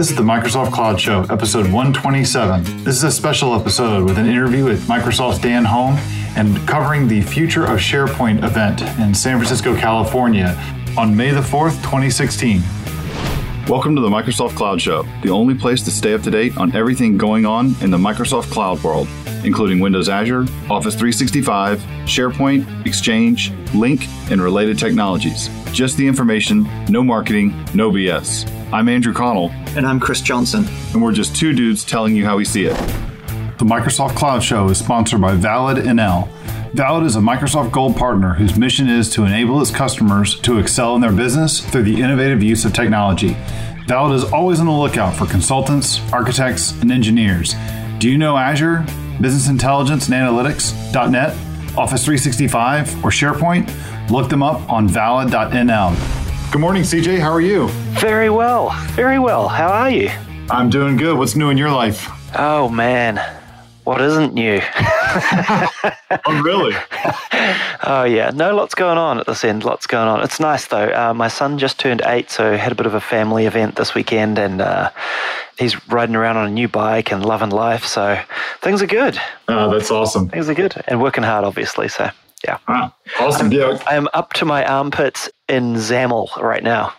This is the Microsoft Cloud Show, episode 127. This is a special episode with an interview with Microsoft's Dan Holm and covering the Future of SharePoint event in San Francisco, California on May the 4th, 2016. Welcome to the Microsoft Cloud Show, the only place to stay up to date on everything going on in the Microsoft Cloud world, including Windows Azure, Office 365, SharePoint, Exchange, Lync, and related technologies. Just the information, no marketing, no BS. I'm Andrew Connell. And I'm Chris Johnson. And we're just two dudes telling you how we see it. The Microsoft Cloud Show is sponsored by Valid NL. Valid is a Microsoft Gold partner whose mission is to enable its customers to excel in their business through the innovative use of technology. Valid is always on the lookout for consultants, architects, and engineers. Do you know Azure, Business Intelligence and Analytics, .NET, Office 365, or SharePoint? Look them up on valid.nl. Good morning, CJ. How are you? Very well. Very well. How are you? I'm doing good. What's new in your life? Oh, man. What isn't new? Oh, really? Oh, yeah. No, lots going on at this end. Lots going on. It's nice, though. My son just turned 8, so had a bit of a family event this weekend, and he's riding around on a new bike and loving life, so things are good. Oh, that's awesome. Things are good. And working hard, obviously, so yeah. Ah, awesome. I am up to my armpits in XAML right now.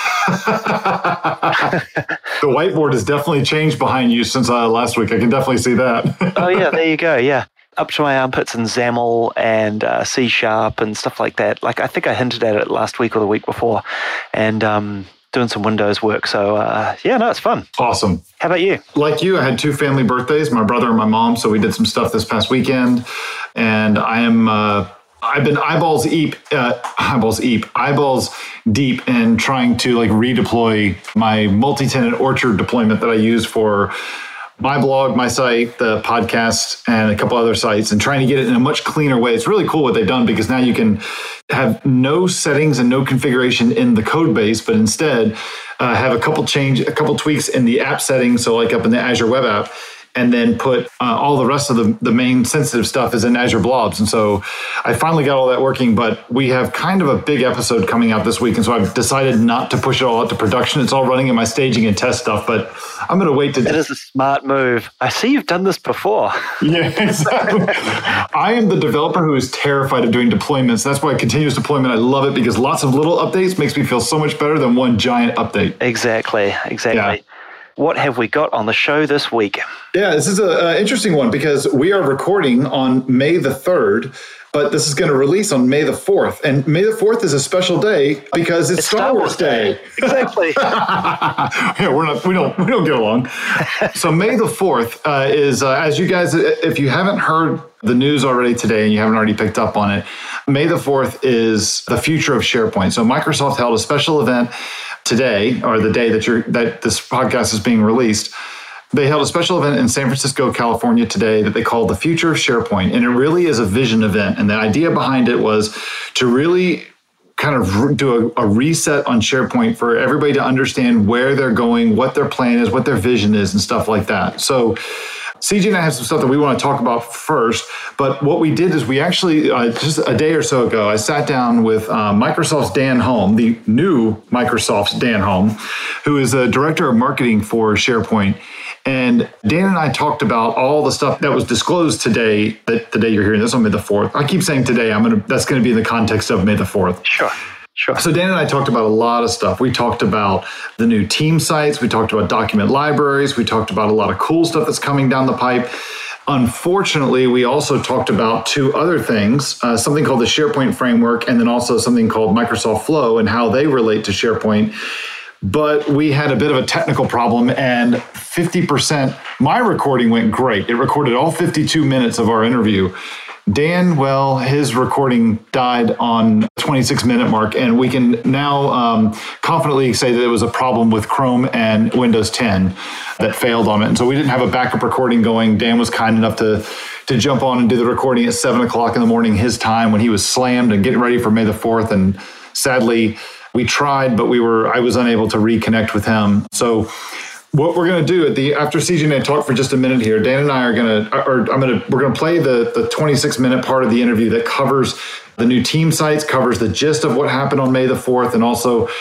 The whiteboard has definitely changed behind you since last week. I can definitely see that. Oh, yeah, there you go, yeah. Up to my armpits in XAML and C# and stuff like that. Like, I think I hinted at it last week or the week before, and doing some Windows work. So, yeah, no, it's fun. Awesome. How about you? Like you, I had 2 family birthdays, my brother and my mom, so we did some stuff this past weekend, and I've been eyeballs deep in trying to redeploy my multi-tenant Orchard deployment that I use for my blog, my site, the podcast, and a couple other sites, and trying to get it in a much cleaner way. It's really cool what they've done, because now you can have no settings and no configuration in the code base, but instead have a couple tweaks in the app settings. So like up in the Azure Web App, and then put all the rest of the main sensitive stuff is in Azure Blobs. And so I finally got all that working, but we have kind of a big episode coming out this week. And so I've decided not to push it all out to production. It's all running in my staging and test stuff, but I'm going to wait to... That is a smart move. I see you've done this before. Yeah, exactly. I am the developer who is terrified of doing deployments. That's why continuous deployment, I love it, because lots of little updates makes me feel so much better than one giant update. Exactly. Yeah. What have we got on the show this week? Yeah, this is an interesting one, because we are recording on May the 3rd, but this is going to release on May the 4th. And May the 4th is a special day because it's Star Wars Day. Exactly. Yeah, we don't get along. So May the 4th is, as you guys, if you haven't heard the news already today and you haven't already picked up on it, May the 4th is the future of SharePoint. So Microsoft held a special event today, or the day that this podcast is being released. They held a special event in San Francisco, California today that they called the Future of SharePoint. And it really is a vision event. And the idea behind it was to really kind of do a reset on SharePoint for everybody to understand where they're going, what their plan is, what their vision is, and stuff like that. So CJ and I have some stuff that we want to talk about first, but what we did is we actually, just a day or so ago, I sat down with Microsoft's Dan Holm, the new Microsoft's Dan Holm, who is the director of marketing for SharePoint. And Dan and I talked about all the stuff that was disclosed today, that the day you're hearing this on May the 4th. I keep saying today, that's going to be in the context of May the 4th. Sure. So Dan and I talked about a lot of stuff. We talked about the new team sites. We talked about document libraries. We talked about a lot of cool stuff that's coming down the pipe. Unfortunately, we also talked about 2 other things, something called the SharePoint framework, and then also something called Microsoft Flow and how they relate to SharePoint. But we had a bit of a technical problem, and 50%, my recording went great. It recorded all 52 minutes of our interview. Dan, well, his recording died on the 26-minute mark, and we can now confidently say that it was a problem with Chrome and Windows 10 that failed on it. And so we didn't have a backup recording going. Dan was kind enough to jump on and do the recording at 7 o'clock in the morning his time when he was slammed and getting ready for May the 4th. And sadly, we tried, but I was unable to reconnect with him. So what we're going to do after CJ and I talk for just a minute here, Dan and I we're going to play the 26-minute part of the interview that covers the new team sites, covers the gist of what happened on May the 4th, and also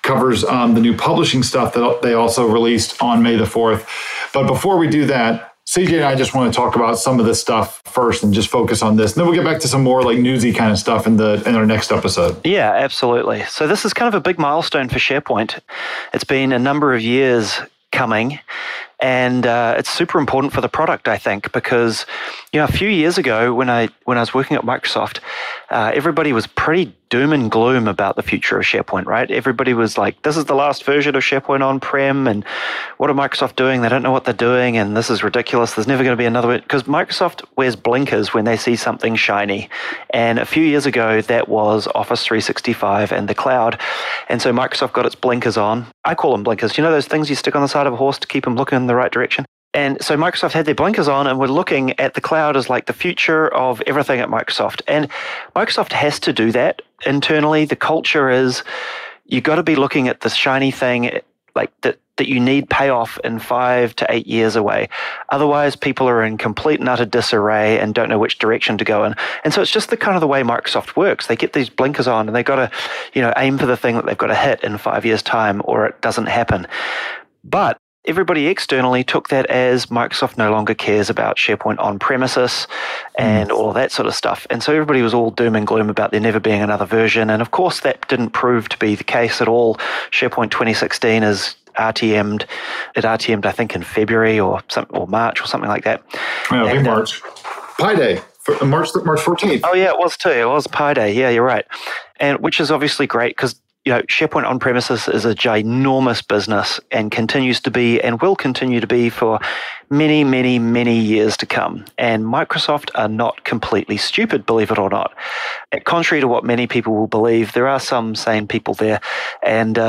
covers the new publishing stuff that they also released on May the 4th. But before we do that, CJ and I just want to talk about some of this stuff first and just focus on this. And then we'll get back to some more like newsy kind of stuff in our next episode. Yeah, absolutely. So this is kind of a big milestone for SharePoint. It's been a number of years coming, and it's super important for the product, I think, because a few years ago when I was working at Microsoft, everybody was pretty doom and gloom about the future of SharePoint, right? Everybody was like, this is the last version of SharePoint on-prem, and what are Microsoft doing? They don't know what they're doing, and this is ridiculous. There's never going to be another one. Because Microsoft wears blinkers when they see something shiny. And a few years ago, that was Office 365 and the cloud. And so Microsoft got its blinkers on. I call them blinkers. You know those things you stick on the side of a horse to keep them looking in the right direction? And so Microsoft had their blinkers on and were looking at the cloud as like the future of everything at Microsoft. And Microsoft has to do that internally. The culture is you got to be looking at this shiny thing like that you need payoff in 5 to 8 years away. Otherwise, people are in complete and utter disarray and don't know which direction to go in. And so it's just the kind of the way Microsoft works. They get these blinkers on and they got to, aim for the thing that they've got to hit in 5 years' time, or it doesn't happen. But everybody externally took that as Microsoft no longer cares about SharePoint on-premises and all of that sort of stuff. And so everybody was all doom and gloom about there never being another version. And of course, that didn't prove to be the case at all. SharePoint 2016 is RTM'd. It RTM'd, I think, in February or March or something like that. Yeah, I think March. Pi Day, March 14th. Oh, yeah, it was too. It was Pi Day. Yeah, you're right. And which is obviously great because SharePoint on-premises is a ginormous business and continues to be and will continue to be for many, many, many years to come. And Microsoft are not completely stupid, believe it or not. Contrary to what many people will believe, there are some sane people there. And,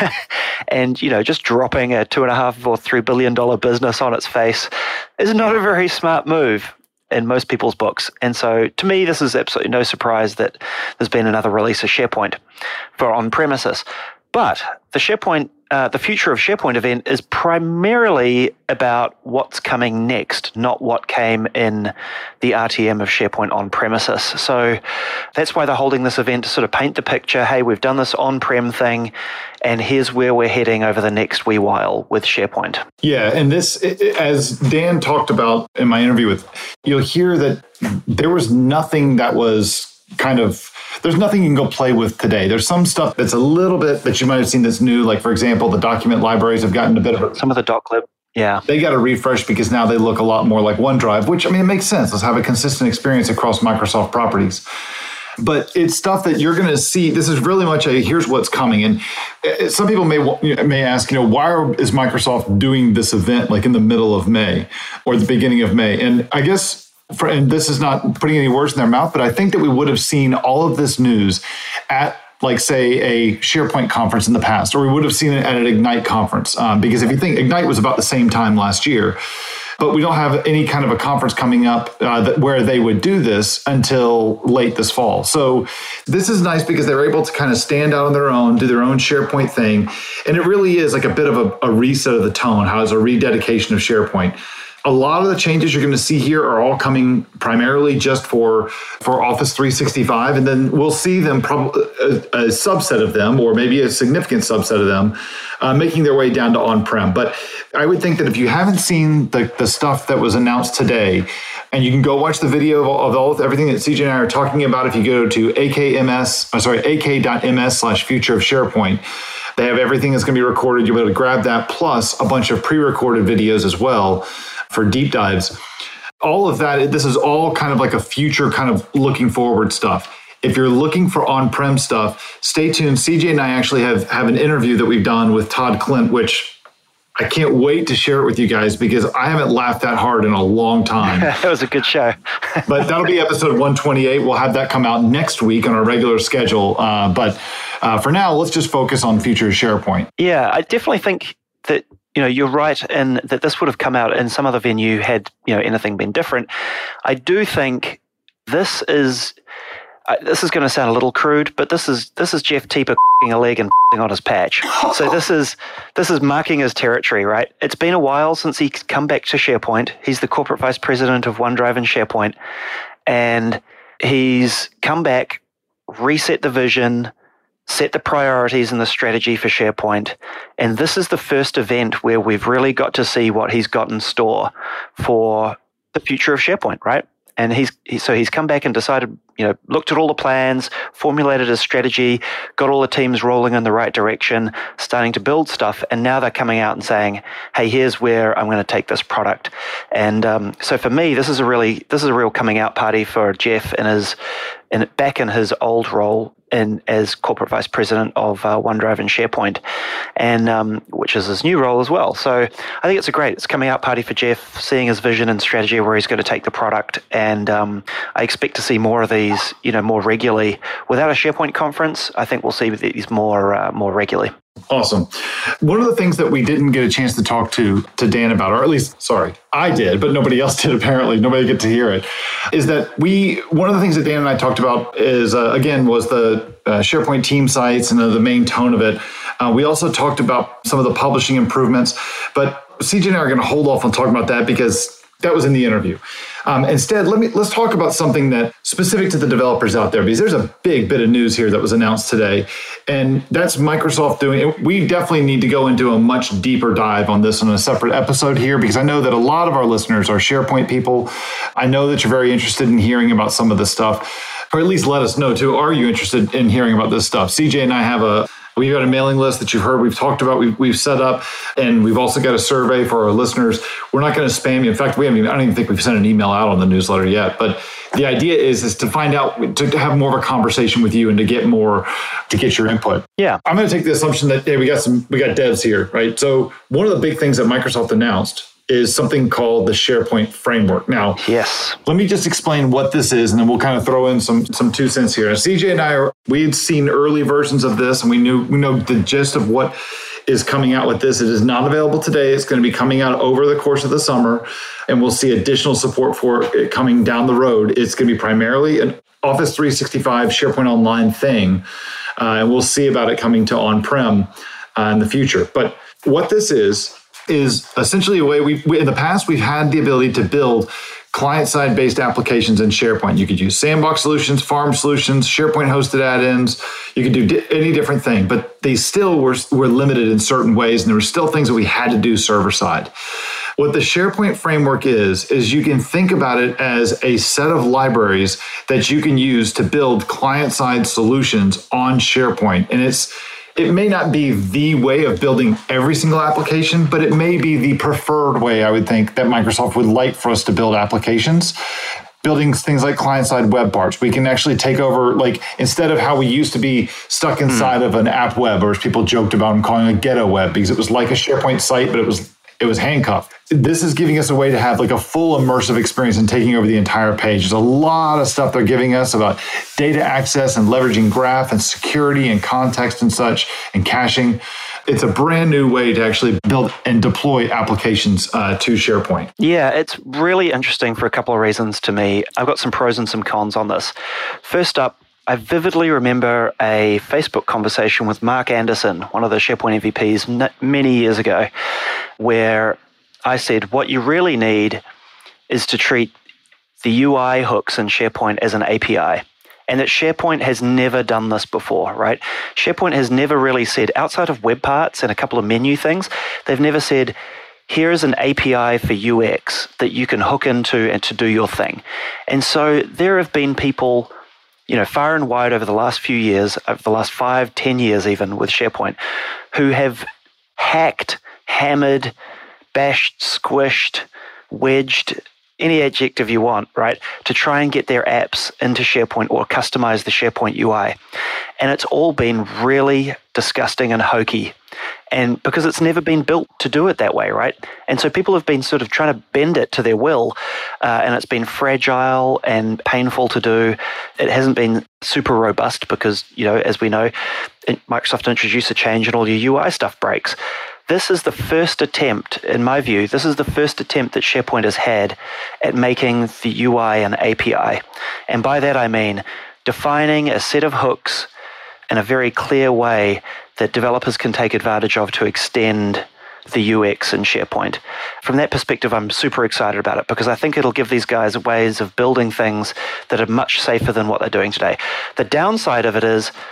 and just dropping a $2.5 or $3 billion business on its face is not a very smart move in most people's books. And so to me, this is absolutely no surprise that there's been another release of SharePoint for on-premises. But the future of SharePoint event is primarily about what's coming next, not what came in the RTM of SharePoint on-premises. So that's why they're holding this event to sort of paint the picture. Hey, we've done this on-prem thing, and here's where we're heading over the next wee while with SharePoint. Yeah, and this, as Dan talked about in my interview you'll hear that there was nothing that was there's nothing you can go play with today. There's some stuff that's a little bit that you might have seen that's new. Like, for example, the document libraries have gotten a bit of a... Some of the doclib, yeah. They got a refresh because now they look a lot more like OneDrive, which, it makes sense. Let's have a consistent experience across Microsoft properties. But it's stuff that you're going to see. This is really much here's what's coming. And some people may ask, why is Microsoft doing this event like in the middle of May or the beginning of May? And I guess... and this is not putting any words in their mouth, but I think that we would have seen all of this news at, like, say, a SharePoint conference in the past, or we would have seen it at an Ignite conference. Because if you think Ignite was about the same time last year, but we don't have any kind of a conference coming up where they would do this until late this fall. So this is nice because they're able to kind of stand out on their own, do their own SharePoint thing. And it really is like a bit of a reset of the tone, how it's a rededication of SharePoint. A lot of the changes you're going to see here are all coming primarily just for Office 365, and then we'll see them probably a subset of them, or maybe a significant subset of them, making their way down to on-prem. But I would think that if you haven't seen the stuff that was announced today, and you can go watch the video of everything that CJ and I are talking about if you go to ak.ms/future of SharePoint. They have everything that's going to be recorded. You'll be able to grab that, plus a bunch of pre-recorded videos as well for deep dives. All of that, this is all kind of like a future kind of looking forward stuff. If you're looking for on-prem stuff, stay tuned. CJ and I actually have an interview that we've done with Todd Klint, which I can't wait to share it with you guys because I haven't laughed that hard in a long time. That was a good show. But that'll be episode 128. We'll have that come out next week on our regular schedule. But for now, let's just focus on future SharePoint. Yeah, I definitely think that you're right in that this would have come out in some other venue had anything been different. I do think this is going to sound a little crude, but this is Jeff Teeper a leg and on his patch. So this is marking his territory, right? It's been a while since he's come back to SharePoint. He's the corporate vice president of OneDrive and SharePoint, and he's come back, reset the vision, set the priorities and the strategy for SharePoint. And this is the first event where we've really got to see what he's got in store for the future of SharePoint, right? And he's come back and decided, looked at all the plans, formulated a strategy, got all the teams rolling in the right direction, starting to build stuff, and now they're coming out and saying, "Hey, here's where I'm going to take this product." And so for me, this is a real coming out party for Jeff back in his old role as corporate vice president of OneDrive and SharePoint, and which is his new role as well. So I think it's a coming out party for Jeff, seeing his vision and strategy where he's going to take the product. And I expect to see more of these, more regularly. Without a SharePoint conference, I think we'll see these more regularly. Awesome. One of the things that we didn't get a chance to talk to Dan about, or at least, I did, but nobody else did apparently, nobody get to hear it, is that one of the things that Dan and I talked about is, was the SharePoint team sites and the main tone of it. We also talked about some of the publishing improvements, but CJ and I are going to hold off on talking about that because that was in the interview. Instead, let's talk about something that specific to the developers out there, because there's a big bit of news here that was announced today, and that's Microsoft doing it. We definitely need to go into a much deeper dive on this in a separate episode here, because I know that a lot of our listeners are SharePoint people. I know that you're very interested in hearing about some of this stuff, or at least let us know too. Are you interested in hearing about this stuff? CJ and I we've got a mailing list that you've heard, we've talked about, we've set up, and we've also got a survey for our listeners. We're not going to spam you. In fact, I don't even think we've sent an email out on the newsletter yet. But the idea is to find out, to have more of a conversation with you and to get your input. Yeah. I'm going to take the assumption that, hey, we got devs here, right? So one of the big things that Microsoft announced is something called the SharePoint framework. Now, yes, let me just explain what this is, and then we'll kind of throw in some 2 cents here. CJ and we had seen early versions of this, and we know the gist of what is coming out with this. It is not available today. It's going to be coming out over the course of the summer, and we'll see additional support for it coming down the road. It's going to be primarily an Office 365 SharePoint Online thing, and we'll see about it coming to on-prem in the future. But what this is essentially a way in the past, we've had the ability to build client-side based applications in SharePoint. You could use sandbox solutions, farm solutions, SharePoint hosted add-ins. You could do any different thing, but they still were limited in certain ways, and there were still things that we had to do server-side. What the SharePoint framework is you can think about it as a set of libraries that you can use to build client-side solutions on SharePoint. And it may not be the way of building every single application, but it may be the preferred way, I would think, that Microsoft would like for us to build applications. Building things like client-side web parts. We can actually take over, instead of how we used to be stuck inside of an app web, or as people joked about and calling a ghetto web, because it was like a SharePoint site, but it was handcuffed. This is giving us a way to have a full immersive experience and taking over the entire page. There's a lot of stuff they're giving us about data access and leveraging graph and security and context and such and caching. It's a brand new way to actually build and deploy applications to SharePoint. Yeah, it's really interesting for a couple of reasons to me. I've got some pros and some cons on this. First up, I vividly remember a Facebook conversation with Mark Anderson, one of the SharePoint MVPs, many years ago, where I said, what you really need is to treat the UI hooks in SharePoint as an API. And that SharePoint has never done this before, right? SharePoint has never really said, outside of web parts and a couple of menu things, they've never said, here is an API for UX that you can hook into and to do your thing. And so there have been people, far and wide over the last few years, over the last 5-10 years even with SharePoint, who have hacked, hammered, bashed, squished, wedged, any adjective you want, right, to try and get their apps into SharePoint or customize the SharePoint UI. And it's all been really disgusting and hokey. And because it's never been built to do it that way, right? And so people have been sort of trying to bend it to their will, and it's been fragile and painful to do. It hasn't been super robust because, as we know, Microsoft introduced a change and all your UI stuff breaks. This is the first attempt, in my view, that SharePoint has had at making the UI an API. And by that I mean defining a set of hooks in a very clear way that developers can take advantage of to extend the UX in SharePoint. From that perspective, I'm super excited about it because I think it'll give these guys ways of building things that are much safer than what they're doing today. The downside of it is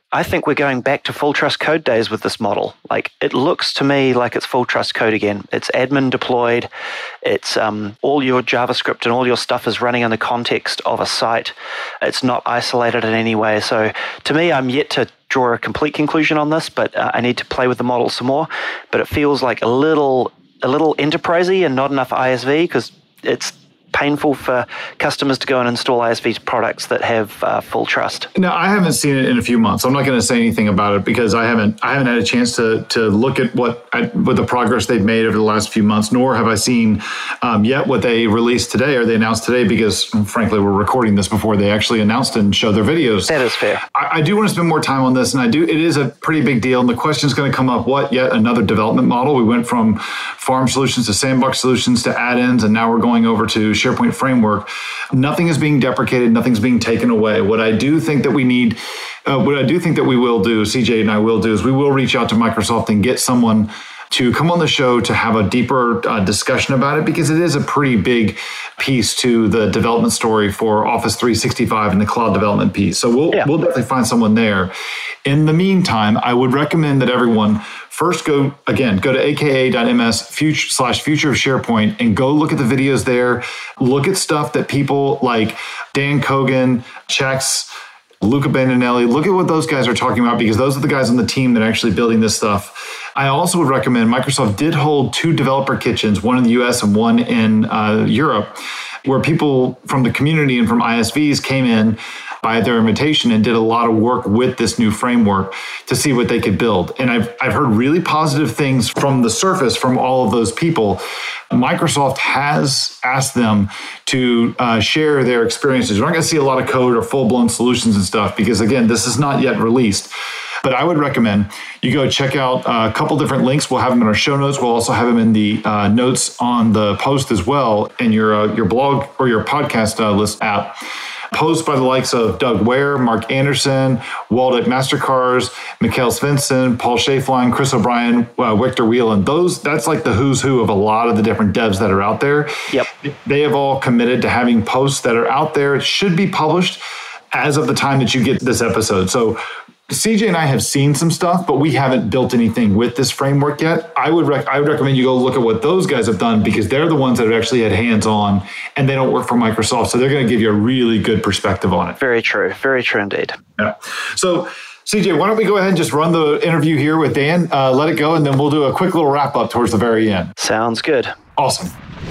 I think we're going back to full trust code days with this model. Like, it looks to me like it's full trust code again. It's admin deployed. It's all your JavaScript and all your stuff is running in the context of a site. It's not isolated in any way. So to me, I'm yet to draw a complete conclusion on this, but I need to play with the model some more. But it feels like a little enterprisey and not enough ISV, because it's painful for customers to go and install ISV products that have full trust. Now, I haven't seen it in a few months. I'm not going to say anything about it because I haven't had a chance to look at what the progress they've made over the last few months, nor have I seen yet what they released today or they announced today, because frankly, we're recording this before they actually announced and showed their videos. That is fair. I do want to spend more time on this, and it is a pretty big deal. And the question is going to come up, what, yet another development model? We went from farm solutions to sandbox solutions to add-ins, and now we're going over to SharePoint Framework. Nothing is being deprecated. Nothing's being taken away. What I do think that we need, what I do think that we will do, CJ and I will do, is we will reach out to Microsoft and get someone to come on the show to have a deeper discussion about it, because it is a pretty big piece to the development story for Office 365 and the cloud development piece. So we'll definitely find someone there. In the meantime, I would recommend that everyone first go to aka.ms/future of SharePoint and go look at the videos there. Look at stuff that people like Dan Kogan, Chex, Luca Bandinelli, look at what those guys are talking about, because those are the guys on the team that are actually building this stuff. I also would recommend, Microsoft did hold 2 developer kitchens, one in the US and one in Europe, where people from the community and from ISVs came in by their invitation and did a lot of work with this new framework to see what they could build. And I've heard really positive things from the surface from all of those people. Microsoft has asked them to share their experiences. We're not going to see a lot of code or full-blown solutions and stuff, because again, this is not yet released. But I would recommend you go check out a couple different links. We'll have them in our show notes. We'll also have them in the notes on the post as well, in your blog or your podcast list app. Posts by the likes of Doug Ware, Mark Anderson, Walt at Mastercars, Mikhail Svensson, Paul Schaeflein, Chris O'Brien, Victor Whelan. That's like the who's who of a lot of the different devs that are out there. Yep. They have all committed to having posts that are out there. It should be published as of the time that you get this episode. So CJ and I have seen some stuff, but we haven't built anything with this framework yet. I would recommend you go look at what those guys have done, because they're the ones that have actually had hands-on, and they don't work for Microsoft, so they're going to give you a really good perspective on it. Very true indeed. Yeah. So CJ, why don't we go ahead and just run the interview here with Dan, let it go, and then we'll do a quick little wrap-up towards the very end. Sounds good. Awesome.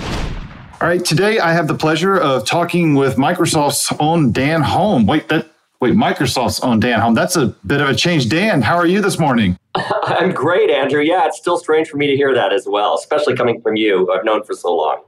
All right, today I have the pleasure of talking with Microsoft's own Dan Holm. Wait, Microsoft's own Dan Holm. That's a bit of a change. Dan, how are you this morning? I'm great, Andrew. Yeah, it's still strange for me to hear that as well, especially coming from you, who I've known for so long.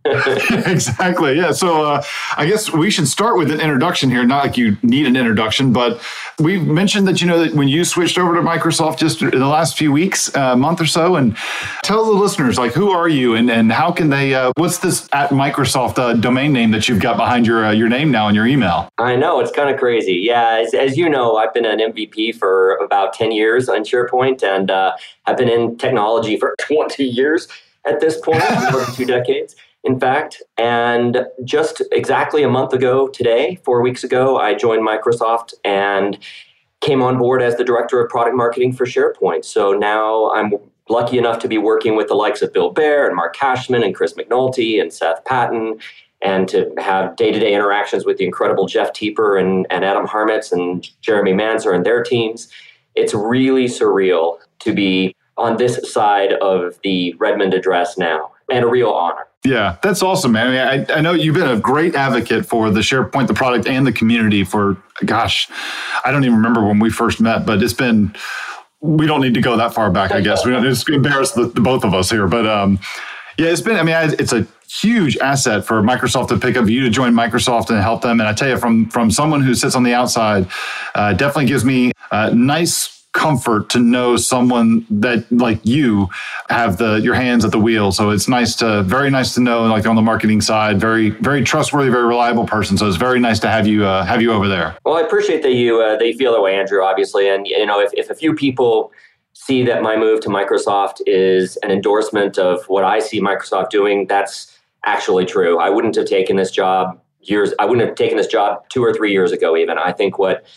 Exactly. Yeah. So I guess we should start with an introduction here. Not like you need an introduction, but we've mentioned that, that when you switched over to Microsoft just in the last few weeks, month or so, and tell the listeners, like, who are you and how can they, what's this at Microsoft domain name that you've got behind your name now in your email? I know, it's kind of crazy. Yeah. As you know, I've been an MVP for about 10 years on SharePoint, and I've been in technology for 20 years at this point, more than 2 decades. In fact, and just exactly a month ago today, 4 weeks ago, I joined Microsoft and came on board as the director of product marketing for SharePoint. So now I'm lucky enough to be working with the likes of Bill Baer and Mark Cashman and Chris McNulty and Seth Patton, and to have day-to-day interactions with the incredible Jeff Teeper and Adam Harmitz and Jeremy Manzer and their teams. It's really surreal to be on this side of the Redmond address now, and a real honor. Yeah, that's awesome, man. I mean, I know you've been a great advocate for the SharePoint, the product, and the community for, gosh, I don't even remember when we first met, but it's been, we don't need to go that far back, I guess. We don't, it's embarrass the both of us here. But yeah, it's been, it's a huge asset for Microsoft to pick up you to join Microsoft and help them. And I tell you, from someone who sits on the outside, definitely gives me nice comfort to know someone that like you have your hands at the wheel. So it's very nice to know, like on the marketing side, very, very trustworthy, very reliable person. So it's very nice to have you over there. Well, I appreciate that you feel that way, Andrew, obviously. And if a few people see that my move to Microsoft is an endorsement of what I see Microsoft doing, that's actually true. I wouldn't have taken this job 2 or 3 years ago even. I think what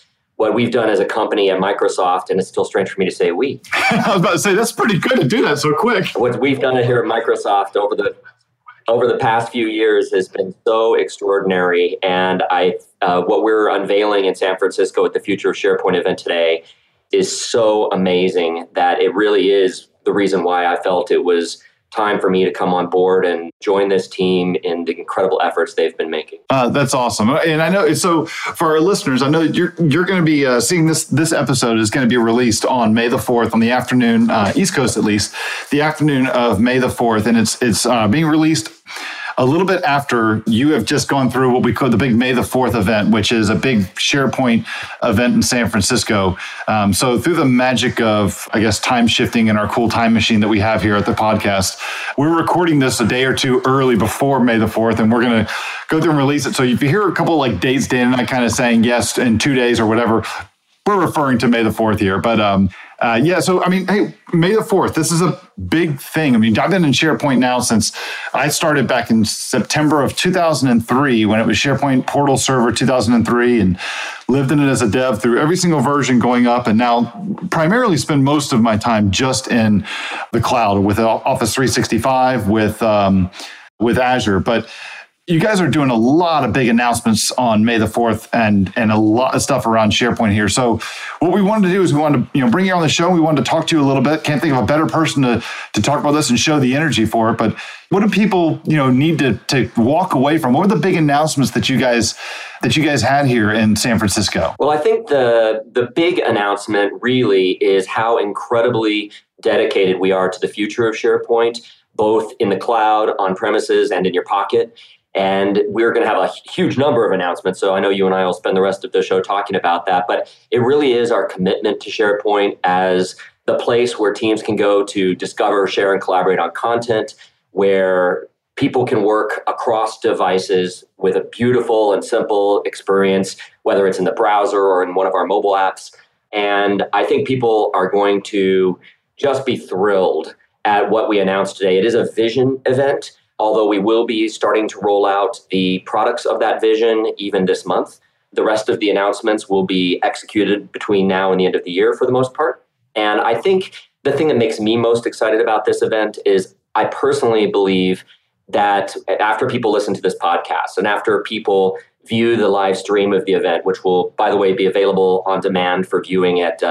what we've done as a company at Microsoft, and it's still strange for me to say we. I was about to say, that's pretty good to do that so quick. What we've done here at Microsoft over the past few years has been so extraordinary. And what we're unveiling in San Francisco at the Future of SharePoint event today is so amazing that it really is the reason why I felt it was time for me to come on board and join this team in the incredible efforts they've been making. That's awesome. And I know, so for our listeners, I know you're going to be seeing this episode is going to be released on May the 4th on the afternoon, East Coast at least, the afternoon of May the 4th. And it's being released a little bit after you have just gone through what we call the big May the 4th event, which is a big SharePoint event in San Francisco. So through the magic of, I guess, time shifting and our cool time machine that we have here at the podcast, we're recording this a day or two early before May the 4th, and we're going to go through and release it. So if you hear a couple like dates, Dan and I kind of saying yes in 2 days or whatever, we're referring to May the 4th here. But so, I mean, hey, May the 4th, this is a big thing. I mean, I've been in SharePoint now since I started back in September of 2003 when it was SharePoint Portal Server 2003 and lived in it as a dev through every single version going up, and now primarily spend most of my time just in the cloud with Office 365, with Azure. But you guys are doing a lot of big announcements on May the 4th and a lot of stuff around SharePoint here. So what we wanted to do is we wanted to bring you on the show. We wanted to talk to you a little bit. Can't think of a better person to talk about this and show the energy for it. But what do people need to walk away from? What were the big announcements that you guys had here in San Francisco? Well, I think the big announcement really is how incredibly dedicated we are to the future of SharePoint, both in the cloud, on premises, and in your pocket. And we're going to have a huge number of announcements. So I know you and I will spend the rest of the show talking about that. But it really is our commitment to SharePoint as the place where teams can go to discover, share, and collaborate on content, where people can work across devices with a beautiful and simple experience, whether it's in the browser or in one of our mobile apps. And I think people are going to just be thrilled at what we announced today. It is a vision event, although we will be starting to roll out the products of that vision even this month. The rest of the announcements will be executed between now and the end of the year for the most part. And I think the thing that makes me most excited about this event is I personally believe that after people listen to this podcast and after people view the live stream of the event, which will, by the way, be available on demand for viewing at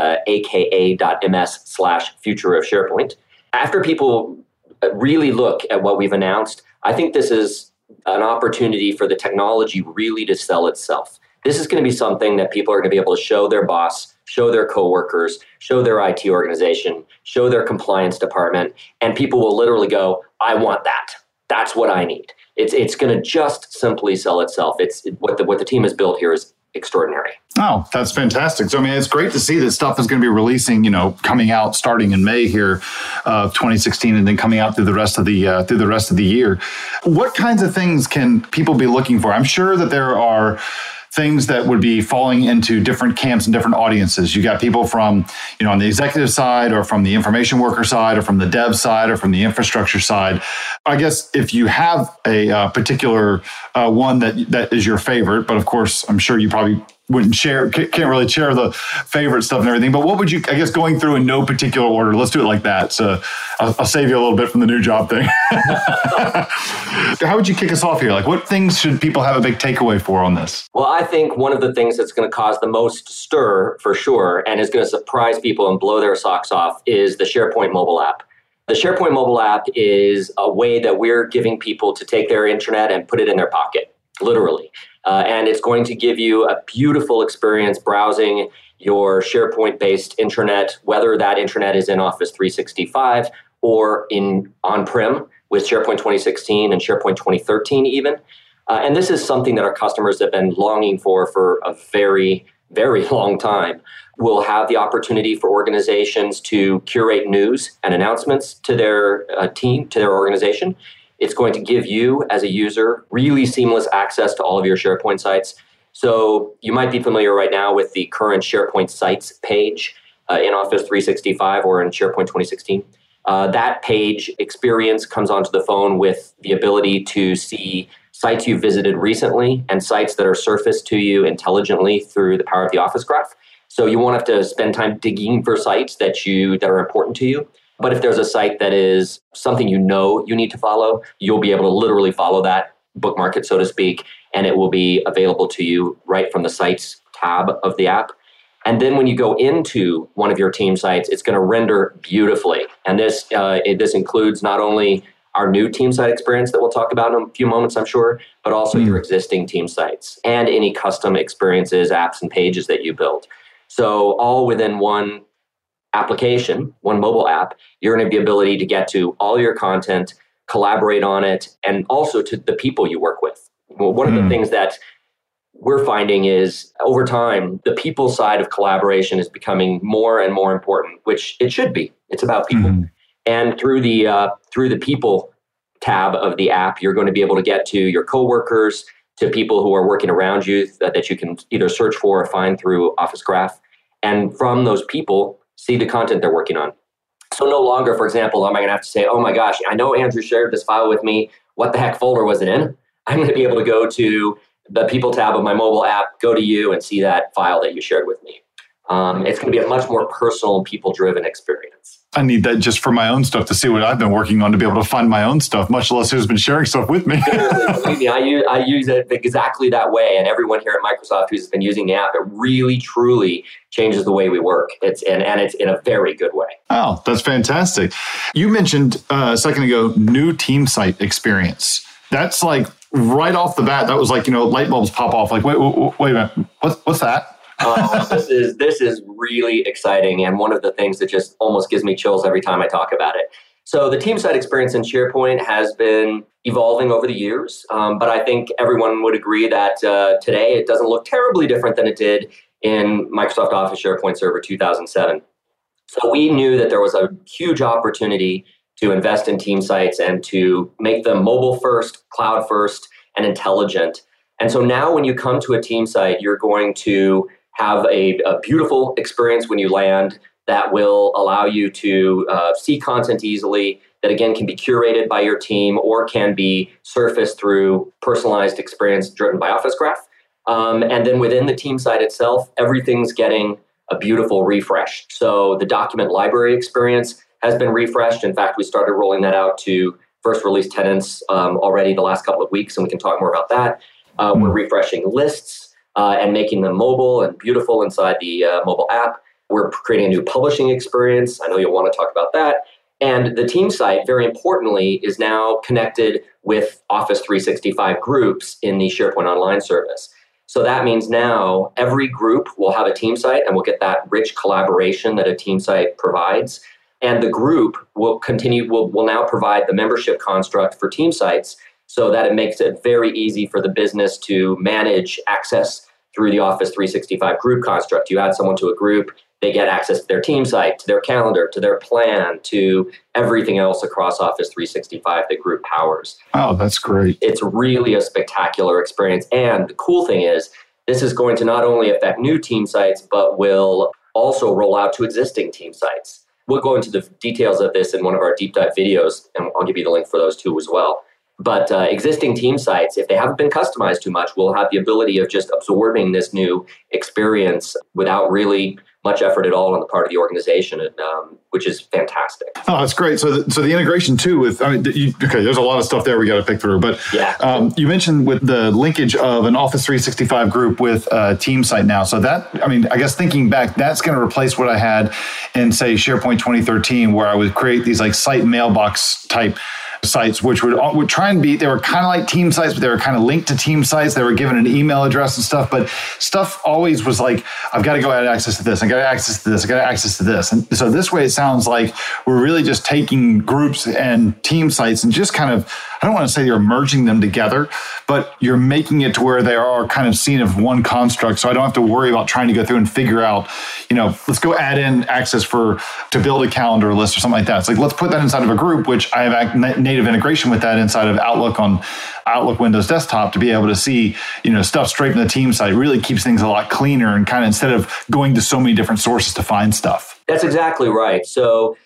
aka.ms/future of SharePoint, after people really look at what we've announced, I think this is an opportunity for the technology really to sell itself. This is going to be something that people are going to be able to show their boss, show their coworkers, show their IT organization, show their compliance department, and people will literally go, I want that. That's what I need. It's going to just simply sell itself. It's what the team has built here is extraordinary. Oh, that's fantastic. So, I mean, it's great to see that stuff is going to be releasing, coming out starting in May here of 2016 and then coming out through the rest of the year. What kinds of things can people be looking for? I'm sure that there are things that would be falling into different camps and different audiences. You got people from, on the executive side or from the information worker side or from the dev side or from the infrastructure side. I guess if you have a particular one that is your favorite, but of course, I'm sure you probably can't really share the favorite stuff and everything. But what would you, I guess, going through in no particular order, let's do it like that. So I'll save you a little bit from the new job thing. How would you kick us off here? Like, what things should people have a big takeaway for on this? Well, I think one of the things that's going to cause the most stir for sure, and is going to surprise people and blow their socks off, is the SharePoint mobile app. The SharePoint mobile app is a way that we're giving people to take their intranet and put it in their pocket, literally. And it's going to give you a beautiful experience browsing your SharePoint-based intranet, whether that intranet is in Office 365 or in on-prem with SharePoint 2016 and SharePoint 2013 even. And this is something that our customers have been longing for a very, very long time. We'll have the opportunity for organizations to curate news and announcements to their team, to their organization. It's going to give you, as a user, really seamless access to all of your SharePoint sites. So you might be familiar right now with the current SharePoint sites page in Office 365 or in SharePoint 2016. That page experience comes onto the phone with the ability to see sites you visited recently and sites that are surfaced to you intelligently through the power of the Office Graph. So you won't have to spend time digging for sites that are important to you. But if there's a site that is something you know you need to follow, you'll be able to literally follow that, bookmark it, so to speak, and it will be available to you right from the Sites tab of the app. And then when you go into one of your team sites, it's going to render beautifully. And this includes not only our new team site experience that we'll talk about in a few moments, I'm sure, but also your existing team sites and any custom experiences, apps, and pages that you build. So all within one application, one mobile app, you're going to have the ability to get to all your content, collaborate on it, and also to the people you work with. Well, one of the things that we're finding is over time, the people side of collaboration is becoming more and more important, which it should be. It's about people. And through the people tab of the app, you're going to be able to get to your coworkers, to people who are working around you that you can either search for or find through Office Graph. And from those people, see the content they're working on. So no longer, for example, am I going to have to say, oh my gosh, I know Andrew shared this file with me. What the heck folder was it in? I'm going to be able to go to the people tab of my mobile app, go to you and see that file that you shared with me. It's going to be a much more personal and people-driven experience. I need that just for my own stuff to see what I've been working on to be able to find my own stuff, much less who's been sharing stuff with me. Believe me, I use it exactly that way. And everyone here at Microsoft who's been using the app, it really, truly changes the way we work. It's in a very good way. Oh, that's fantastic. You mentioned a second ago, new team site experience. That's like right off the bat, that was like, light bulbs pop off. Like, wait a minute, what's that? This is really exciting, and one of the things that just almost gives me chills every time I talk about it. So the team site experience in SharePoint has been evolving over the years, but I think everyone would agree that today it doesn't look terribly different than it did in Microsoft Office SharePoint Server 2007. So we knew that there was a huge opportunity to invest in team sites and to make them mobile first, cloud first, and intelligent. And so now when you come to a team site, you're going to have a beautiful experience when you land that will allow you to see content easily, that again can be curated by your team or can be surfaced through personalized experience driven by Office Graph. And then within the team site itself, everything's getting a beautiful refresh. So the document library experience has been refreshed. In fact, we started rolling that out to first release tenants already the last couple of weeks, and we can talk more about that. We're refreshing lists and making them mobile and beautiful inside the mobile app. We're creating a new publishing experience. I know you'll want to talk about that. And the team site, very importantly, is now connected with Office 365 groups in the SharePoint Online service. So that means now every group will have a team site and we'll get that rich collaboration that a team site provides. And the group will now provide the membership construct for team sites so that it makes it very easy for the business to manage access through the Office 365 group construct. You add someone to a group, they get access to their team site, to their calendar, to their plan, to everything else across Office 365 that group powers. Oh, that's great. It's really a spectacular experience. And the cool thing is, this is going to not only affect new team sites, but will also roll out to existing team sites. We'll go into the details of this in one of our deep dive videos, and I'll give you the link for those too as well. But existing team sites, if they haven't been customized too much, will have the ability of just absorbing this new experience without really much effort at all on the part of the organization, which is fantastic. Oh, that's great. So the integration too with, there's a lot of stuff there we got to pick through, but yeah. You mentioned with the linkage of an Office 365 group with a team site now. So that, I guess thinking back, that's going to replace what I had in, say, SharePoint 2013, where I would create these like site mailbox type sites, which would try and be, they were kind of like team sites, but they were kind of linked to team sites. They were given an email address and stuff, but stuff always was like, I've got to go add access to this. I got access to this. I got access to this. And so this way, it sounds like we're really just taking groups and team sites and just kind of, I don't want to say you're merging them together, but you're making it to where they are kind of seen of one construct. So I don't have to worry about trying to go through and figure out, let's go add in access to build a calendar list or something like that. It's like, let's put that inside of a group, which I have native integration with that inside of Outlook on Outlook Windows Desktop to be able to see, stuff straight from the team site. It really keeps things a lot cleaner and kind of instead of going to so many different sources to find stuff. That's exactly right. So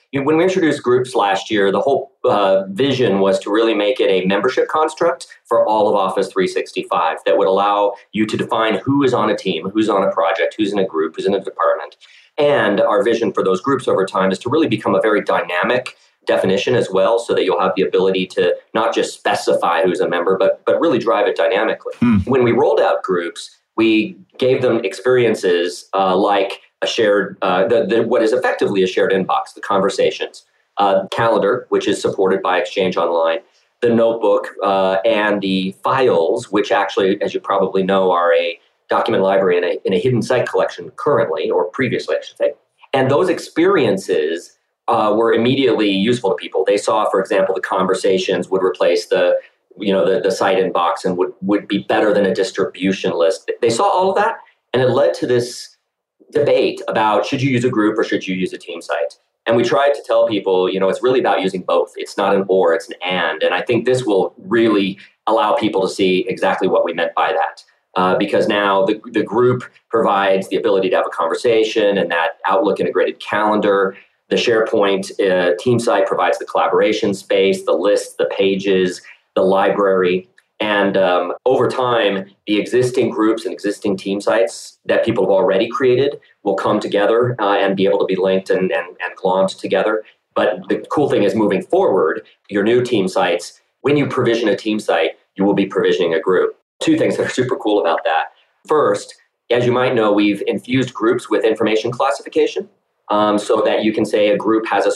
When we introduced groups last year, the whole vision was to really make it a membership construct for all of Office 365 that would allow you to define who is on a team, who's on a project, who's in a group, who's in a department. And our vision for those groups over time is to really become a very dynamic definition as well, so that you'll have the ability to not just specify who's a member, but really drive it dynamically. When we rolled out groups, we gave them experiences like a shared, what is effectively a shared inbox, the conversations, calendar, which is supported by Exchange Online, the notebook, and the files, which actually, as you probably know, are a document library in a hidden site collection currently, or previously, I should say. And those experiences were immediately useful to people. They saw, for example, the conversations would replace the site inbox and would be better than a distribution list. They saw all of that, and it led to this debate about should you use a group or should you use a team site? And we tried to tell people, it's really about using both. It's not an or, it's an and. And I think this will really allow people to see exactly what we meant by that. Because now the group provides the ability to have a conversation and that Outlook integrated calendar. The SharePoint team site provides the collaboration space, the lists, the pages, the library. And over time, the existing groups and existing team sites that people have already created will come together and be able to be linked and glommed together. But the cool thing is moving forward, your new team sites, when you provision a team site, you will be provisioning a group. Two things that are super cool about that. First, as you might know, we've infused groups with information classification so that you can say a group has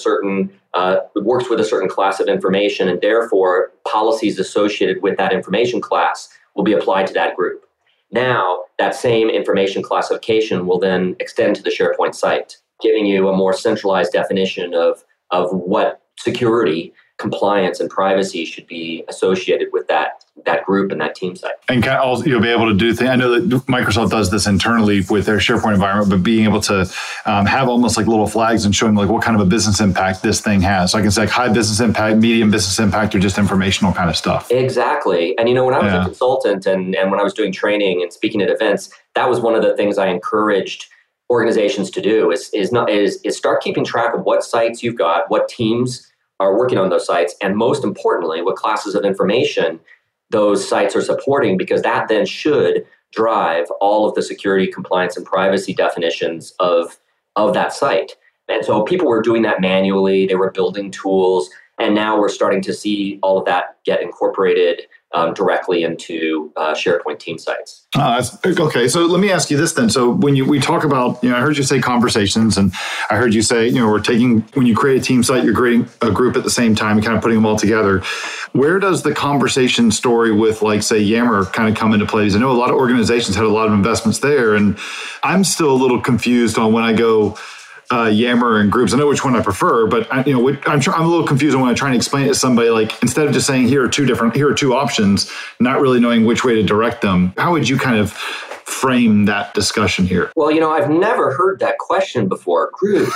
works with a certain class of information, and therefore policies associated with that information class will be applied to that group. Now, that same information classification will then extend to the SharePoint site, giving you a more centralized definition of what security, compliance, and privacy should be associated with that group and that team site. And kind of also, you'll be able to do things. I know that Microsoft does this internally with their SharePoint environment, but being able to have almost like little flags and showing like what kind of a business impact this thing has. So I can say like high business impact, medium business impact, or just informational kind of stuff. Exactly. And when I was a consultant and when I was doing training and speaking at events, that was one of the things I encouraged organizations to do is start keeping track of what sites you've got, what teams are working on those sites, and most importantly, what classes of information those sites are supporting, because that then should drive all of the security, compliance, and privacy definitions of that site. And so people were doing that manually, they were building tools, and now we're starting to see all of that get incorporated directly into SharePoint team sites. Okay, so let me ask you this then. So when we talk about, I heard you say conversations, and I heard you say, when you create a team site, you're creating a group at the same time and kind of putting them all together. Where does the conversation story with, like, say, Yammer kind of come into play? Because I know a lot of organizations had a lot of investments there, and I'm still a little confused on when I go Yammer and groups. I know which one I prefer, but I'm a little confused when I try and explain it to somebody. Like, instead of just saying here are two options, not really knowing which way to direct them. How would you kind of frame that discussion here? Well, I've never heard that question before. Group.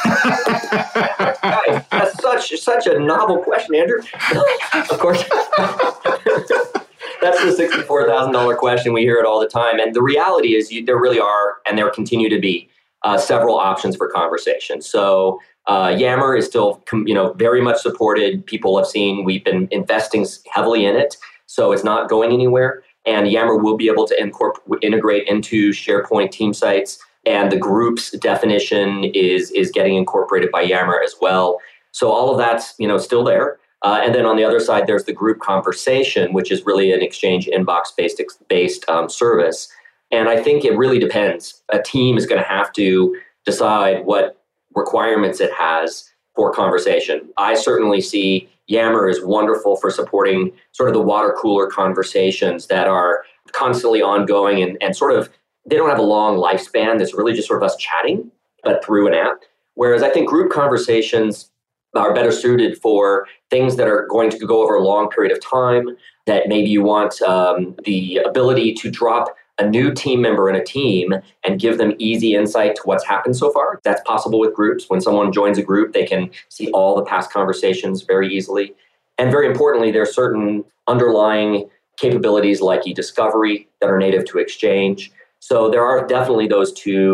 That's such a novel question, Andrew. Of course. That's the $64,000 question. We hear it all the time. And the reality is there really are, and there continue to be, several options for conversation. So Yammer is still, very much supported. People have seen we've been investing heavily in it, so it's not going anywhere. And Yammer will be able to integrate into SharePoint team sites, and the groups definition is getting incorporated by Yammer as well. So all of that's still there. And then on the other side, there's the group conversation, which is really an Exchange inbox-based service. And I think it really depends. A team is going to have to decide what requirements it has for conversation. I certainly see Yammer is wonderful for supporting sort of the water cooler conversations that are constantly ongoing and sort of, they don't have a long lifespan. It's really just sort of us chatting, but through an app. Whereas I think group conversations are better suited for things that are going to go over a long period of time, that maybe you want the ability to drop a new team member in a team and give them easy insight to what's happened so far. That's possible with groups. When someone joins a group, they can see all the past conversations very easily. And very importantly, there are certain underlying capabilities like e-discovery that are native to Exchange. So there are definitely those two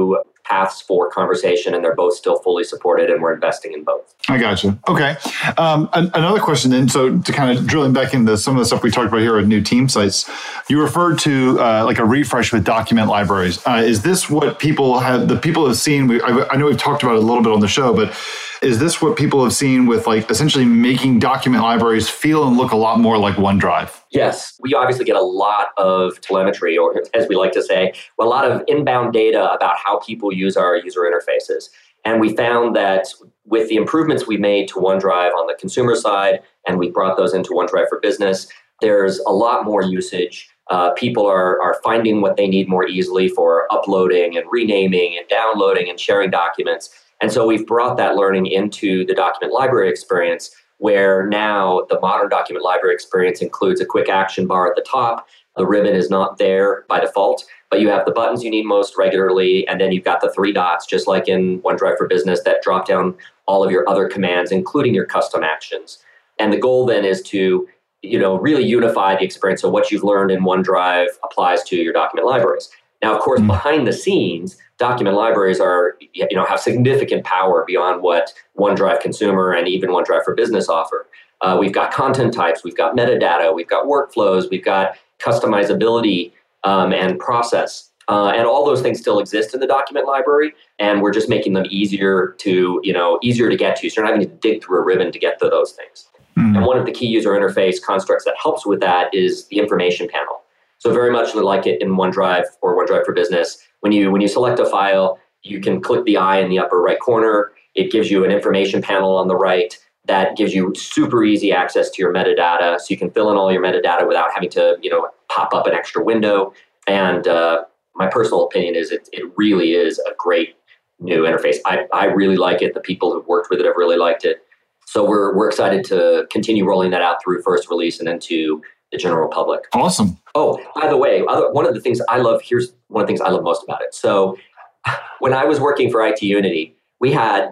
paths for conversation, and they're both still fully supported, and we're investing in both. I got you. Okay. Another question then, so to kind of drilling back into some of the stuff we talked about here with new team sites, you referred to like a refresh with document libraries. Is this what people have seen? I know we've talked about it a little bit on the show, but is this what people have seen with like essentially making document libraries feel and look a lot more like OneDrive? Yes, we obviously get a lot of telemetry, or as we like to say, a lot of inbound data about how people use our user interfaces. And we found that with the improvements we made to OneDrive on the consumer side, and we brought those into OneDrive for Business, there's a lot more usage. People are finding what they need more easily for uploading and renaming and downloading and sharing documents. And so we've brought that learning into the document library experience, where now the modern document library experience includes a quick action bar at the top. The ribbon is not there by default, but you have the buttons you need most regularly, and then you've got the 3 dots, just like in OneDrive for Business, that drop down all of your other commands, including your custom actions. And the goal then is to really unify the experience. So what you've learned in OneDrive applies to your document libraries. Now, of course, behind the scenes, document libraries have significant power beyond what OneDrive Consumer and even OneDrive for Business offer. We've got content types, we've got metadata, we've got workflows, we've got customizability and process. And all those things still exist in the document library, and we're just making them easier to get to. So you're not having to dig through a ribbon to get to those things. And one of the key user interface constructs that helps with that is the information panel. So very much like it in OneDrive or OneDrive for Business, when you select a file, you can click the eye in the upper right corner. It gives you an information panel on the right that gives you super easy access to your metadata. So you can fill in all your metadata without having to, pop up an extra window. And my personal opinion is it really is a great new interface. I really like it. The people who've worked with it have really liked it. So we're excited to continue rolling that out through first release and into the general public. Awesome. Oh, by the way, one of the things I love, here's one of the things I love most about it. So when I was working for IT Unity, we had,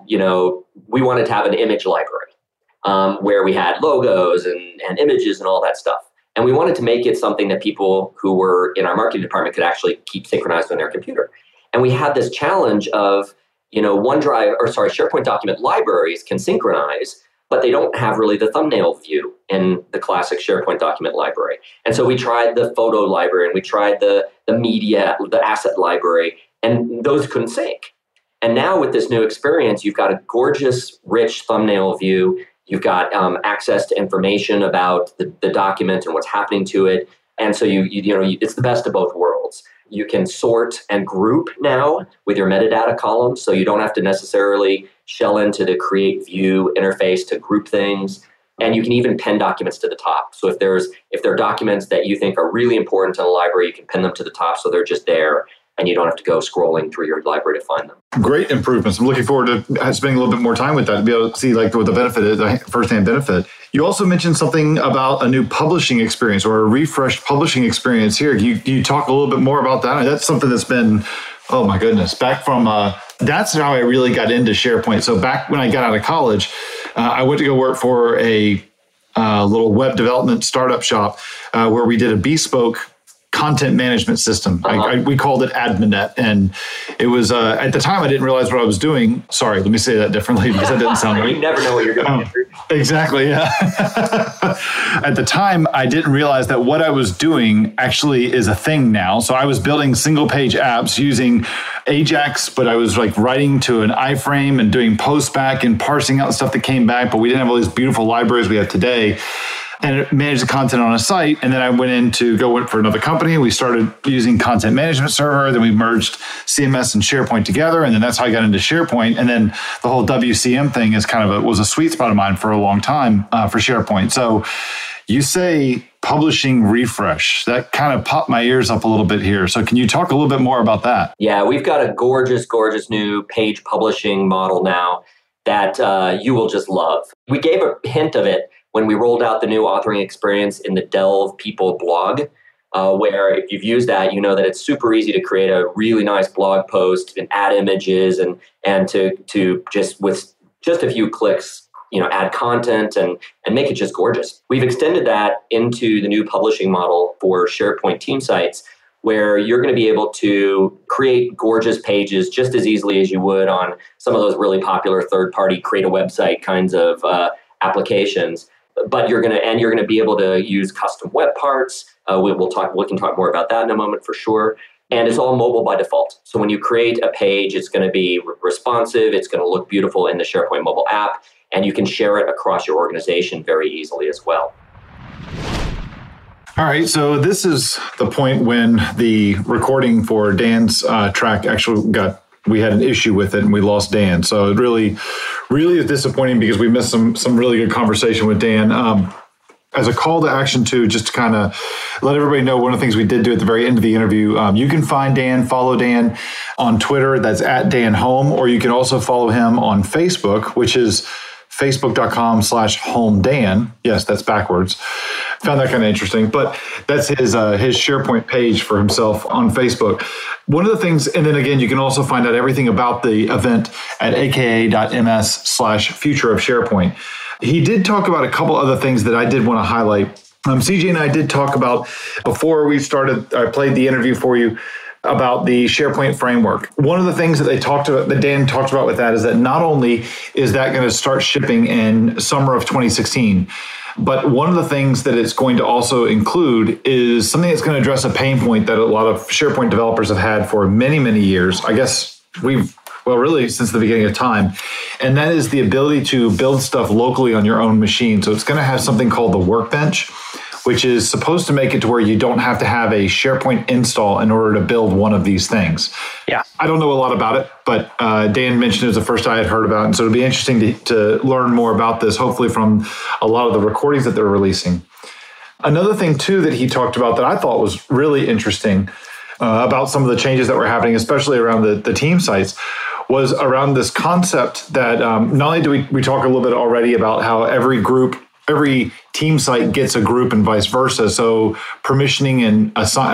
we wanted to have an image library where we had logos and images and all that stuff. And we wanted to make it something that people who were in our marketing department could actually keep synchronized on their computer. And we had this challenge of, SharePoint document libraries can synchronize, but they don't have really the thumbnail view in the classic SharePoint document library. And so we tried the photo library and we tried the media, the asset library, and those couldn't sync. And now with this new experience, you've got a gorgeous, rich thumbnail view. You've got access to information about the document and what's happening to it. And so it's the best of both worlds. You can sort and group now with your metadata columns, so you don't have to necessarily shell into the create view interface to group things. And you can even pin documents to the top. So if there are documents that you think are really important in a library, you can pin them to the top so they're just there and you don't have to go scrolling through your library to find them. Great improvements. I'm looking forward to spending a little bit more time with that to be able to see like what the benefit is, the firsthand benefit. You also mentioned something about a new publishing experience or a refreshed publishing experience here. You talk a little bit more about that? That's something that's been, oh my goodness, back from, that's how I really got into SharePoint. So back when I got out of college, I went to go work for a little web development startup shop where we did a bespoke content management system. We called it AdminNet. And it was, at the time, I didn't realize what I was doing. Sorry, let me say that differently because that didn't sound right. You never know what you're going to do. Exactly, yeah. At the time, I didn't realize that what I was doing actually is a thing now. So I was building single page apps using Ajax, but I was like writing to an iframe and doing postback and parsing out stuff that came back, but we didn't have all these beautiful libraries we have today. And manage the content on a site. And then I went in to go work for another company. We started using Content Management Server. Then we merged CMS and SharePoint together. And then that's how I got into SharePoint. And then the whole WCM thing is was a sweet spot of mine for a long time for SharePoint. So you say publishing refresh. That kind of popped my ears up a little bit here. So can you talk a little bit more about that? Yeah, we've got a gorgeous, gorgeous new page publishing model now that you will just love. We gave a hint of it when we rolled out the new authoring experience in the Delve People blog, where if you've used that, you know that it's super easy to create a really nice blog post and add images and to just with just a few clicks, add content and make it just gorgeous. We've extended that into the new publishing model for SharePoint team sites, where you're going to be able to create gorgeous pages just as easily as you would on some of those really popular third-party create a website kinds of applications. But you're going to be able to use custom web parts. We can talk more about that in a moment for sure. And it's all mobile by default. So when you create a page, it's going to be responsive. It's going to look beautiful in the SharePoint mobile app, and you can share it across your organization very easily as well. All right, so this is the point when the recording for Dan's track actually we had an issue with it and we lost Dan. So it really is disappointing because we missed some really good conversation with Dan. As a call to action too, just to kind of let everybody know, one of the things we did do at the very end of the interview, you can find Dan, follow Dan on Twitter, that's at Dan Home, or you can also follow him on Facebook, which is facebook.com/homedan. Yes, that's backwards. Found that kind of interesting, but that's his SharePoint page for himself on Facebook. One of the things, and then again, you can also find out everything about the event at aka.ms/future of SharePoint. He did talk about a couple other things that I did want to highlight. CJ and I did talk about, before we started, I played the interview for you, about the SharePoint framework. One of the things that that Dan talked about with that is that not only is that going to start shipping in summer of 2016, but one of the things that it's going to also include is something that's going to address a pain point that a lot of SharePoint developers have had for many, many years. I guess really since the beginning of time. And that is the ability to build stuff locally on your own machine. So it's going to have something called the Workbench, which is supposed to make it to where you don't have to have a SharePoint install in order to build one of these things. Yeah. I don't know a lot about it, but Dan mentioned it was the first I had heard about it. And so it'll be interesting to learn more about this, hopefully from a lot of the recordings that they're releasing. Another thing, too, that he talked about that I thought was really interesting about some of the changes that were happening, especially around the team sites, was around this concept that not only do we talk a little bit already about how every team site gets a group and vice versa. So permissioning and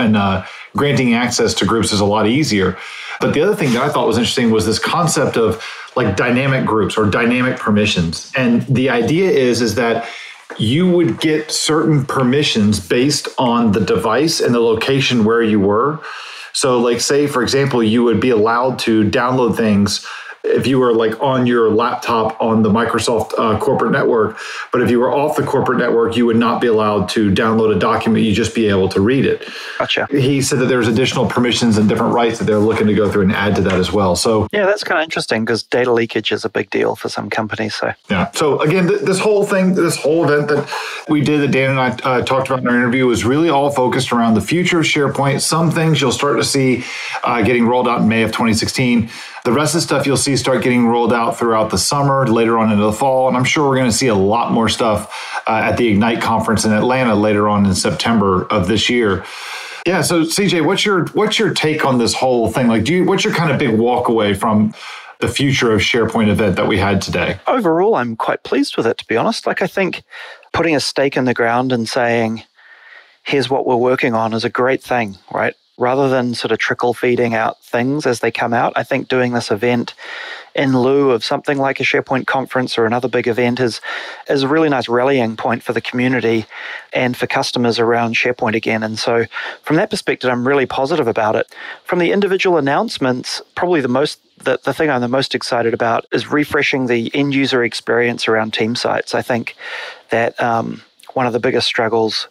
granting access to groups is a lot easier. But the other thing that I thought was interesting was this concept of like dynamic groups or dynamic permissions. And the idea is that you would get certain permissions based on the device and the location where you were. So like, say, for example, you would be allowed to download things if you were like on your laptop on the Microsoft corporate network. But if you were off the corporate network, you would not be allowed to download a document. You'd just be able to read it. Gotcha. He said that there's additional permissions and different rights that they're looking to go through and add to that as well. So yeah, that's kind of interesting because data leakage is a big deal for some companies. So yeah. So again, this whole event that we did, that Dan and I talked about in our interview, was really all focused around the future of SharePoint. Some things you'll start to see getting rolled out in May of 2016. The rest of the stuff you'll see start getting rolled out throughout the summer, later on into the fall. And I'm sure we're going to see a lot more stuff at the Ignite conference in Atlanta later on in September of this year. Yeah. So CJ, what's your take on this whole thing? Like, what's your kind of big walk away from the future of SharePoint event that we had today? Overall, I'm quite pleased with it, to be honest. Like, I think putting a stake in the ground and saying, here's what we're working on is a great thing, right? Rather than sort of trickle feeding out things as they come out, I think doing this event in lieu of something like a SharePoint conference or another big event is a really nice rallying point for the community and for customers around SharePoint again. And so from that perspective, I'm really positive about it. From the individual announcements, probably the thing I'm the most excited about is refreshing the end user experience around team sites. I think that one of the biggest struggles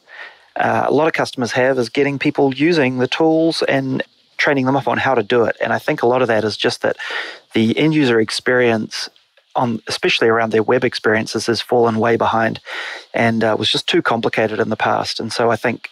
a lot of customers have is getting people using the tools and training them up on how to do it. And I think a lot of that is just that the end user experience, especially around their web experiences, has fallen way behind and was just too complicated in the past. And so I think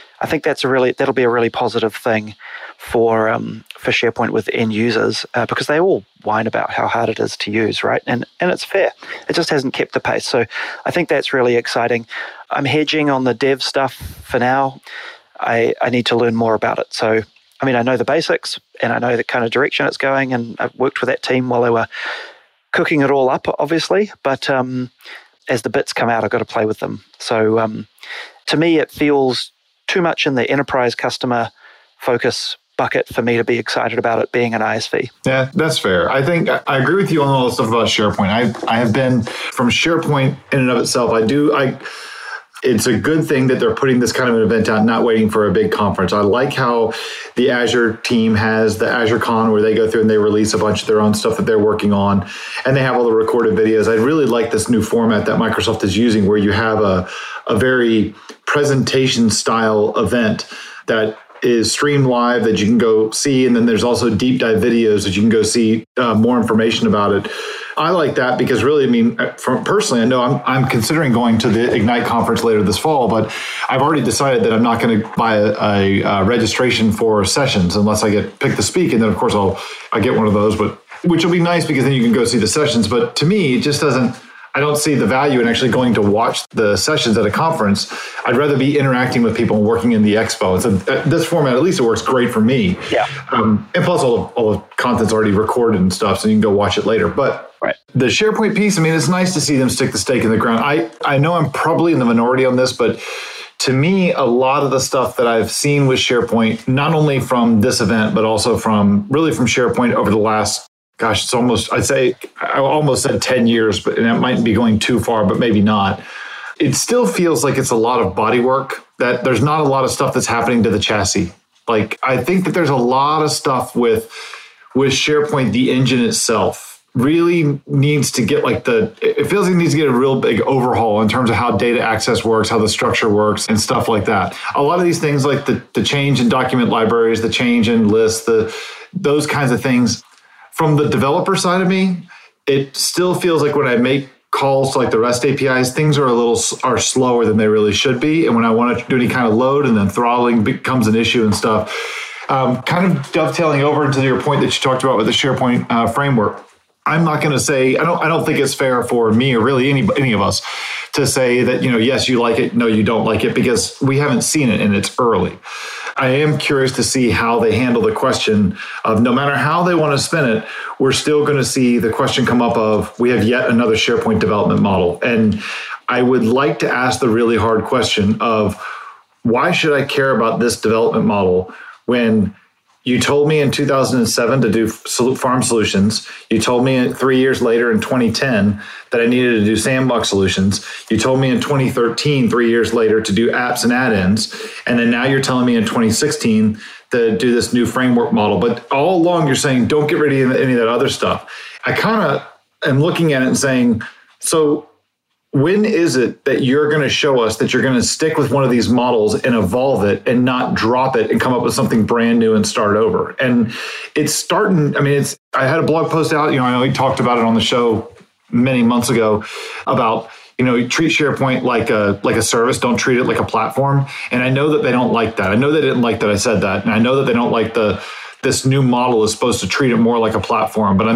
that'll be a really positive thing for SharePoint with end users because they all whine about how hard it is to use, right? And it's fair. It just hasn't kept the pace. So I think that's really exciting. I'm hedging on the dev stuff for now. I need to learn more about it. So, I mean, I know the basics and I know the kind of direction it's going, and I've worked with that team while they were cooking it all up, obviously. But as the bits come out, I've got to play with them. So to me, it feels too much in the enterprise customer focus bucket for me to be excited about it being an ISV. Yeah, that's fair. I think I agree with you on all the stuff about SharePoint. I have been from SharePoint in and of itself. it's a good thing that they're putting this kind of an event out, not waiting for a big conference. I like how the Azure team has the Azure Con where they go through and they release a bunch of their own stuff that they're working on, and they have all the recorded videos. I really like this new format that Microsoft is using where you have a very presentation style event that is streamed live that you can go see. And then there's also deep dive videos that you can go see more information about it. I like that because really, I mean, personally, I know I'm considering going to the Ignite conference later this fall, but I've already decided that I'm not going to buy a registration for sessions unless I get picked to speak. And then of course I get one of those, but which will be nice because then you can go see the sessions. But to me, it just doesn't, I don't see the value in actually going to watch the sessions at a conference. I'd rather be interacting with people and working in the expo. So this format, at least it works great for me. Yeah. And plus all the content's already recorded and stuff, so you can go watch it later. But right. The SharePoint piece, I mean, it's nice to see them stick the stake in the ground. I know I'm probably in the minority on this, but to me, a lot of the stuff that I've seen with SharePoint, not only from this event, but also from SharePoint over the last, gosh, it's almost, I almost said 10 years, but and it might be going too far, but maybe not. It still feels like it's a lot of body work, that there's not a lot of stuff that's happening to the chassis. Like, I think that there's a lot of stuff with SharePoint, the engine itself really needs to get it feels like it needs to get a real big overhaul in terms of how data access works, how the structure works and stuff like that. A lot of these things like the change in document libraries, the change in lists, those kinds of things. From the developer side of me, it still feels like when I make calls to like the REST APIs, things are slower than they really should be. And when I want to do any kind of load and then throttling becomes an issue and stuff. Kind of dovetailing over into your point that you talked about with the SharePoint framework. I'm not going to say, I don't think it's fair for me or really any of us to say that, yes, you like it, no, you don't like it, because we haven't seen it and it's early. I am curious to see how they handle the question of no matter how they want to spin it, we're still going to see the question come up of we have yet another SharePoint development model. And I would like to ask the really hard question of why should I care about this development model when you told me in 2007 to do farm solutions. You told me 3 years later in 2010 that I needed to do sandbox solutions. You told me in 2013, 3 years later, to do apps and add-ins. And then now you're telling me in 2016 to do this new framework model. But all along you're saying, don't get rid of any of that other stuff. I kind of am looking at it and saying, so when is it that you're going to show us that you're going to stick with one of these models and evolve it and not drop it and come up with something brand new and start over? And it's starting, I had a blog post out, I know we talked about it on the show many months ago about, treat SharePoint like a service, don't treat it like a platform. And I know that they don't like that. I know they didn't like that I said that. And I know that they don't like this new model is supposed to treat it more like a platform. But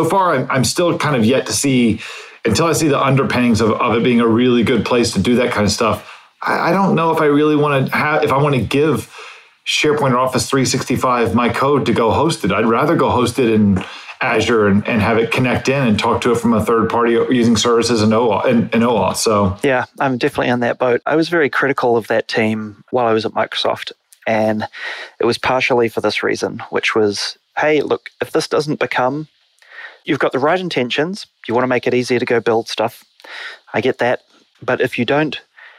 I'm still kind of yet to see, until I see the underpinnings of it being a really good place to do that kind of stuff. I don't know if I really want to if I want to give SharePoint or Office 365 my code to go host it. I'd rather go host it in Azure and have it connect in and talk to it from a third party using services and OAuth. So yeah, I'm definitely in that boat. I was very critical of that team while I was at Microsoft. And it was partially for this reason, which was, hey, look, if this doesn't become, you've got the right intentions. You want to make it easier to go build stuff. I get that. But if you don't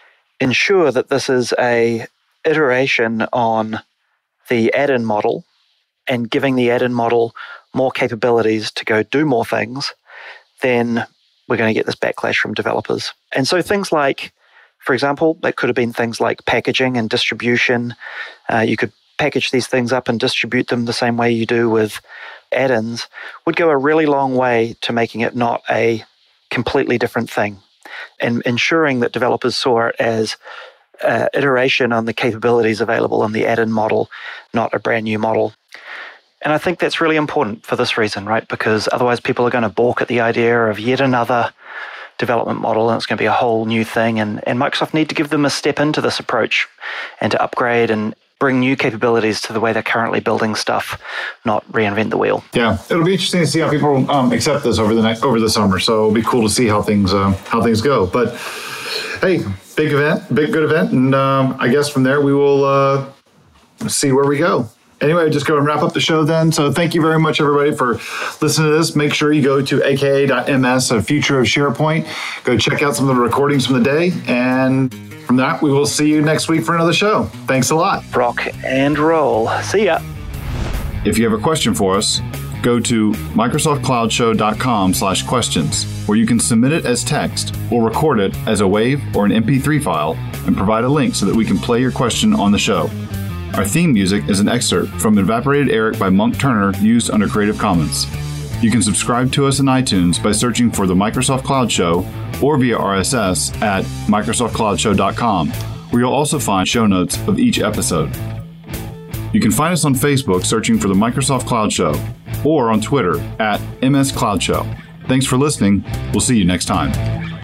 ensure that this is a iteration on the add-in model and giving the add-in model more capabilities to go do more things, then we're going to get this backlash from developers. And so things like, for example, that could have been things like packaging and distribution. You could package these things up and distribute them the same way you do with add-ins, would go a really long way to making it not a completely different thing and ensuring that developers saw it as iteration on the capabilities available in the add-in model, not a brand new model. And I think that's really important for this reason, right? Because otherwise people are going to balk at the idea of yet another development model, and it's going to be a whole new thing. And Microsoft need to give them a step into this approach and to upgrade and bring new capabilities to the way they're currently building stuff, not reinvent the wheel. Yeah, it'll be interesting to see how people accept this over the summer. So it'll be cool to see how things go. But hey, big good event, and I guess from there we will see where we go. Anyway, just go and wrap up the show then. So thank you very much, everybody, for listening to this. Make sure you go to aka.ms, a future of SharePoint. Go check out some of the recordings from the day. And from that, we will see you next week for another show. Thanks a lot. Rock and roll. See ya. If you have a question for us, go to microsoftcloudshow.com/questions, where you can submit it as text or record it as a WAV or an MP3 file and provide a link so that we can play your question on the show. Our theme music is an excerpt from Evaporated Eric by Monk Turner, used under Creative Commons. You can subscribe to us in iTunes by searching for the Microsoft Cloud Show or via RSS at microsoftcloudshow.com, where you'll also find show notes of each episode. You can find us on Facebook searching for the Microsoft Cloud Show or on Twitter at MS Cloud Show. Thanks for listening. We'll see you next time.